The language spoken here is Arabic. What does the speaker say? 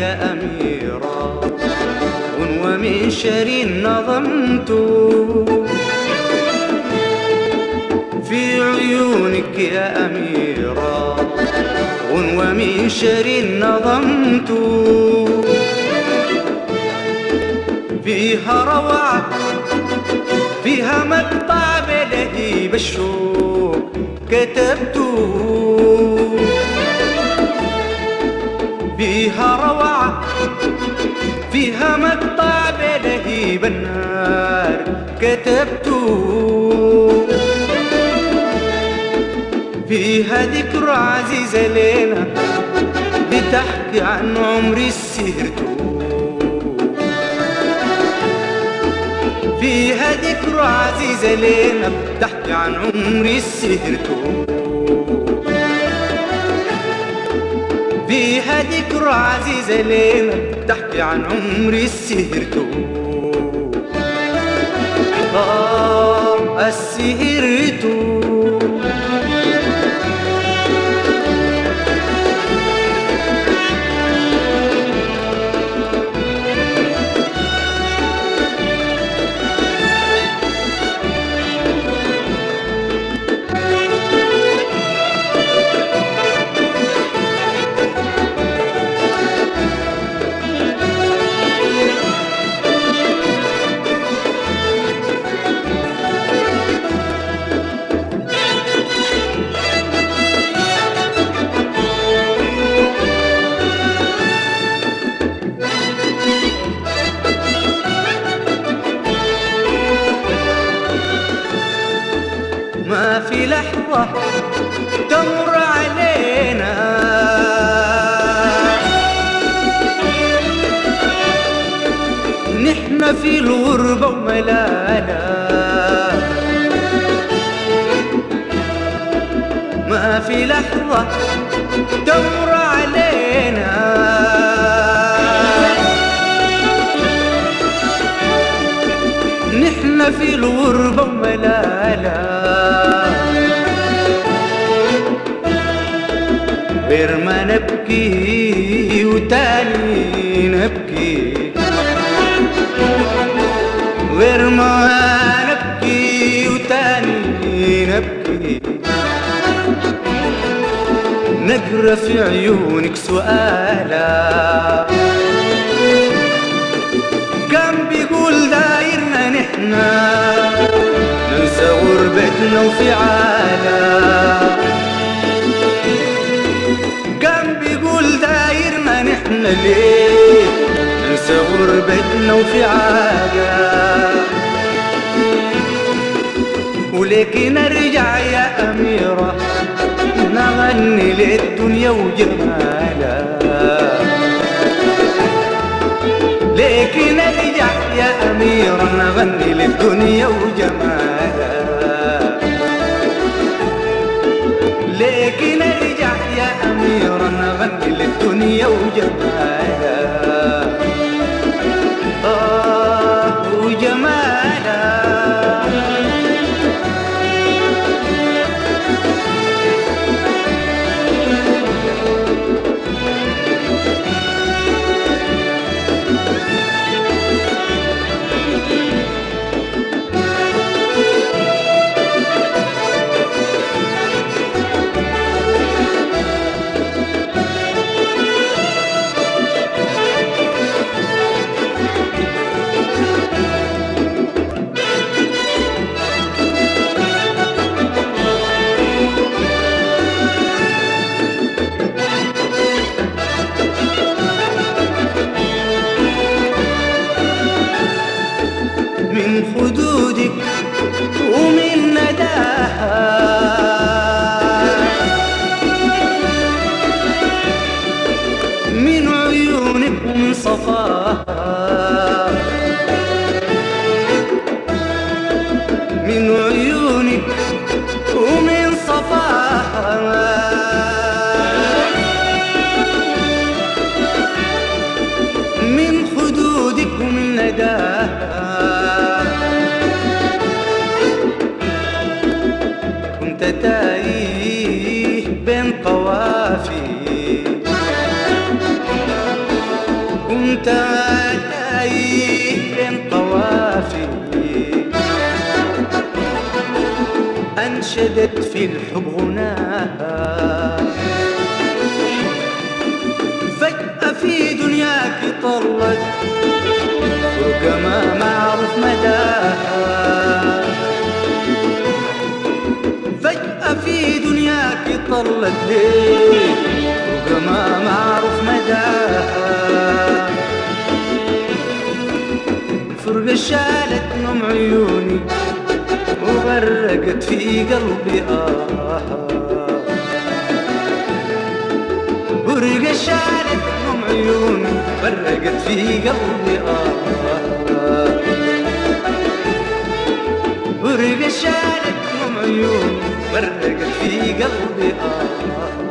يا أميرة ومن شر نظمت في عيونك يا أميرة ومن شر نظمت فيها روعة فيها مقطع بلهيب الشوق كتبت فيها روعة فيها مقطع بلهيب النار كتبت فيها ذكرى عزيزة لينا بتحكي عن عمري السهرته فيها ذكرى عزيزة لينا بتحكي عن عمري السهرته فيها ذكرى عزيزة لينا بتحكي عن عمري السهرته السهرته ما في لحظة تمر علينا نحن في الغربة وملانا ما في لحظة تمر علينا نحن في الغربة وملانا غير ما نبكي وتاني نبكي غير ما نبكي وتاني نبكي نقرا في عيونك سؤالا كان بيقول دايرنا نحنا ننسى غربتنا وفعالا كان بيقول دايرنا نحنا ليه ننسى غربتنا وفعالا ولكن نرجع يا أميرة نغني للدنيا وجمالها لكن نرجع يا أميرة نغني للدنيا وجمالها لكن نرجع يا أميرة نغني للدنيا وجمالها وجمالها من خدودك ومن نداها من عيونك ومن صفاها من عيونك ومن صفاها من خدودك ومن نداها تايه بين قوافي في الحب غناها. فجأة في دنياك طلت فرقة ما معروف مداها. فجأة في دنياك طلت ليه فرقة ما معروف مداها. الفرقة شالت نوم عيوني وغرقت في قلبي فرقة شالت نوم عيوني غرقت في قلبي فرقة شالت نوم عيوني غرقت في قلبي